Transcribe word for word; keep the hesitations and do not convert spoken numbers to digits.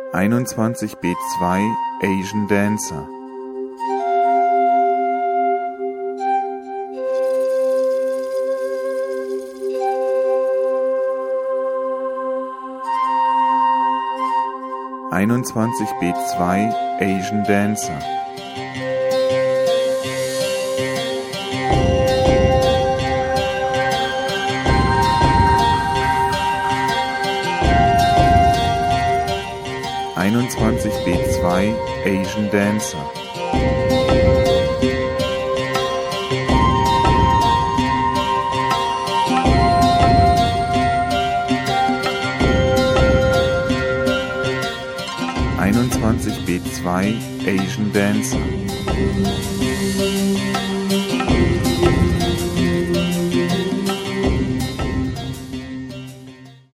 einundzwanzig B zwei Asian Dancer, einundzwanzig B zwei Asian Dancer, einundzwanzig B zwei Asian Dancer, einundzwanzig B zwei Asian Dancer,